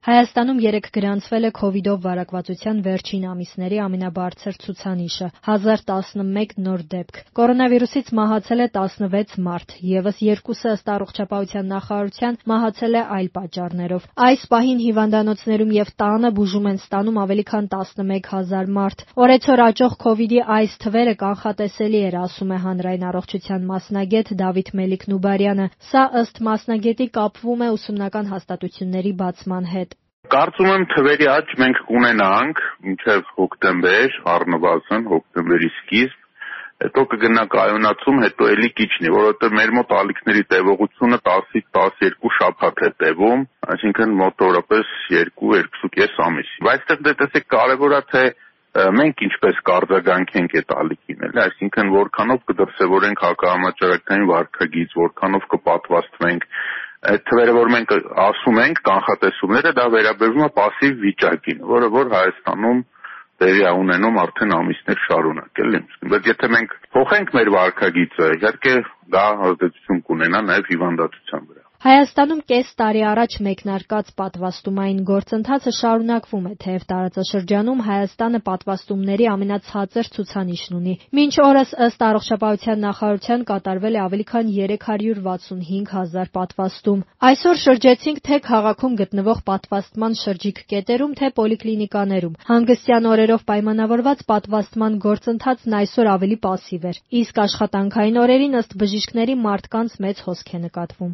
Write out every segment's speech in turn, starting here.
Հայաստանում երեկ գրանցվել է քովիդով վարակվածության վերջին ամիսների ամենաբարձր ցուցանիշը՝ 1011 նոր դեպք։ Կորոնավիրուսից մահացել է 16 մարդ, ևս 2-ը ըստ Առողջապահության նախարարության մահացել է այլ պատճառներով։ Այս պահին հիվանդանոցներում եւ տանը բուժում են ստանում ավելի քան 11,000 մարդ։ Օրեցօր աճող քովիդի այս թվերը կանխատեսելի էր, ասում է Հանրային առողջության մասնագետ Դավիթ Մելիք-Նուբարյանը։ Սա ըստ մասնագետի կապվում է ուսումնական հաստատությունների բացման հետ։ Կարծում եմ թվերի աճ մենք կունենանք մինչև հոկտեմբեր, առնվազն հոկտեմբերի սկիզբ, հետո կգնա կայունացում, հետո էլի կիջնի, որովհետև մեր մոտ ալիքների տևողությունը 10-ից 12 շաբաթ է տևում, այսինքն մոտավորապես 2-2.5 ամիս։ Բայց այստեղ տեսեք կարևորա թե մենք ինչպես կարձագանքենք այդ ալիքին, էլի, այսինքն որքանով կդրսևորենք հակահամաճարակային վարքագիծ, որքանով կպատվաստվենք։ Այդ թվերը, որ մենք ասում ենք, կանխատեսումները, դա վերաբերվում է պասիվ վիճակին, որ Հայաստանում տեղի է ունենում արդեն ամիսներ շարունակ, էլի։ Բայց եթե մենք փոխենք մեր վարքագիծը, իհարկե դա ազդեցություն կունենա նաև հիվանդացության վրա։ Հայաստանում կես տարի առաջ մեկնարկած պատվաստումային գործընթացը շարունակվում է, թեև տարածաշրջանում Հայաստանը պատվաստումների ամենացածր ցուցանիշն ունի։ Մինչ օրս ըստ Առողջապահության նախարարության կատարվել է ավելի քան 365,000 պատվաստում։ Այսօր շրջեցինք թե քաղաքում գտնվող պատվաստման շրջիկ կետերում, թե պոլիկլինիկաներում։ Հանգստյան օրերով պայմանավորված պատվաստման գործընթացն այսօր ավելի պասիվ էր, իսկ աշխատանքային օրերին ըստ բժիշկների մարդկանց մեծ հոսք է նկատվում։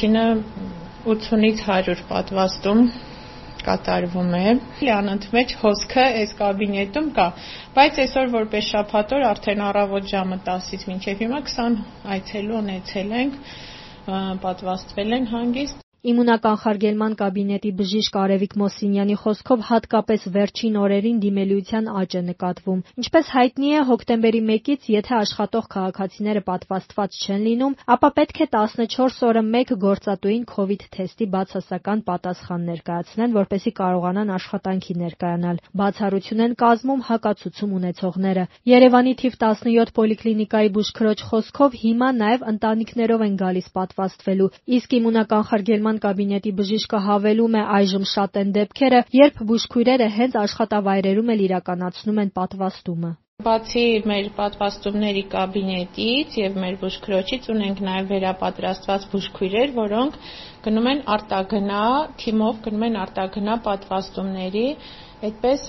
80-ից 100 պատվաստում կատարվում է։ Անընդմեջ հոսքը այս կաբինետում կա, բայց այսօր որպես շաբաթօր արդեն առավոտ ժամը 10-ից մինչև հիմա 20 այցելու ունեցել ենք, պատվաստվել են հանգիստ։ Իմունականխարգելման կաբինետի բժիշկ Արևիկ Մոսինյանի խոսքով հատկապես վերջին օրերին դիմելիության աճ է նկատվում։ Ինչպես հայտնի է, հոկտեմբերի 1-ից եթե աշխատող քաղաքացիները պատվաստված չեն լինում, ապա պետք է 14 օրը մեկ գործատուին քովիդ թեստի բացասական պատասխան ներկայացնեն, որպեսզի կարողանան աշխատանքի ներկայանալ։ Բացառություն են կազմում հակացուցում ունեցողները։ Երևանի թիվ 17 պոլիկլինիկայի բուժքրոջ խոսքով հիմա նաև ընտանիքներով են գալիս պատվաստվելու, իսկ իմունականխարգելման կաբինետի բժիշկը հավելում է, այժմ շատ են դեպքերը, երբ բուժքույրերը հենց աշխատավայրերում էլ իրականացնում են պատվաստումը։ Բացի մեր պատվաստումների կաբինետից եւ մեր բուժքրոջից ունենք նաեւ վերապատրաստված բուժքույրեր, որոնք գնում են արտագնա թիմով, գնում են արտագնա պատվաստումների, այդպես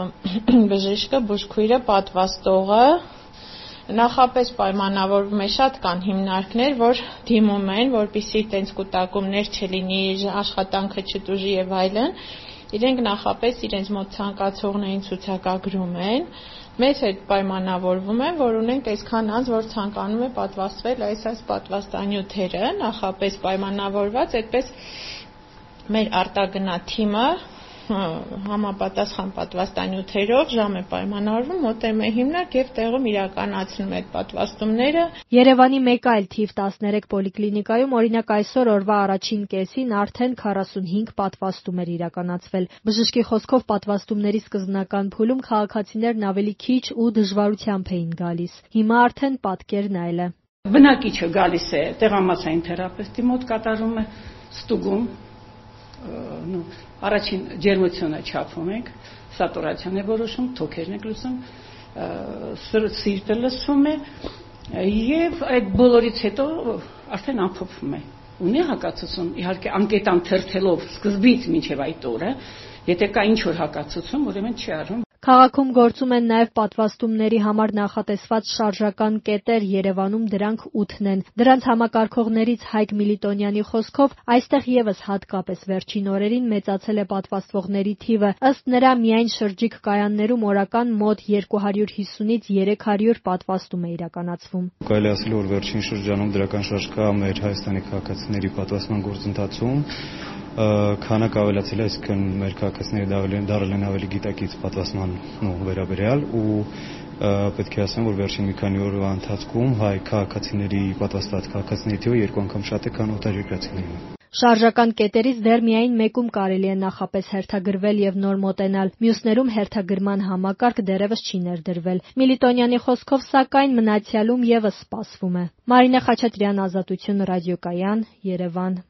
բժիշկը, բուժքույրը, պատվաստողը նախապես պայմանավորվում է, շատ կան հիմնարկներ, որ դիմում են, որպեսզի տենց կուտակումներ չլինի, աշխատանքը չտուժի եւ այլն, իրենք նախապես իրենց մոտ ցանկացողներին ցուցակագրում են, մեզ հետ պայմանավորվում են, որ ունենք այսքան անձ, որ ցանկանում է պատվաստվել այս պատվաստանյութերը, նախապես պայմանավորված, այդպես մեր արտագնա թիմը համապատասխան պատվաստանյութերով ժամ է պայմանավորվում, մոտենում է հիմնարկ եւ տեղում իրականացնում է այդ պատվաստումները։ Երևանի մեկ այլ թիվ 13 պոլիկլինիկայում օրինակ այսօր օրվա առաջին կեսին արդեն 45 պատվաստում էր իրականացվել։ Բժշկի խոսքով պատվաստումների սկզբնական փուլում քաղաքացիներն ավելի քիչ ու դժվարությամբ էին գալիս։ Հիմա արդեն պատկերն այլ է։ Բնակիչը գալիս է տեղամասային թերապևտի մոտ, կատարում է ստուգում, առաջին ջերմությունը չափում ենք, սատուրացիան է որոշում, թոքերն եք լսում, սիրտը լսվում է եւ այդ բոլորից հետո արդեն ամփոփվում է։ Ունի հակացություն, իհարկե անկետան թերթելով սկզբից մինչև այդ օրը, եթե կա ինչ-որ հակացություն, ուրեմն չի արվում։ Քաղաքում գործում են նաև պատվաստումների համար նախատեսված շարժական կետեր, Երևանում դրանք 8-ն են։ Դրանց համակարգողներից Հայկ Միլիտոնյանի խոսքով այստեղ եւս հատկապես վերջին օրերին մեծացել է պատվաստվողների թիվը։ Ըստ նրա, միայն շրջիկ կայաններում օրական մոտ 250-ից 300 պատվաստում է իրականացվում։ Կարելի ասել, որ վերջին շրջանում դրական շարժ կա մեր Հայաստանի քաղաքացիների պատվաստման գործընթացում։ Քանակ ավելացել է, այսինքն մեր քաղաքացիները դարձել են ավելի գիտակից պատվաստման վերաբերյալ ու պետք է ասեմ, որ վերջին մի քանի օրվա ընթացքում հայ քաղաքացիների պատվաստված քաղաքացիների թիվը 2 անգամ շատ է, քան օտարերկրացիների։ Շարժական կետերից դեռ միայն մեկում կարելի է նախապես հերթագրվել եւ նոր մոտենալ, մյուսներում հերթագրման համակարգ դեռևս չի ներդրվել։ Միլիտոնյանի խոսքով, սակայն մնացյալում եւս սպասվում է։ Մարինա Խաչատրյան, Ազատություն ռադիոկայան, Երևան։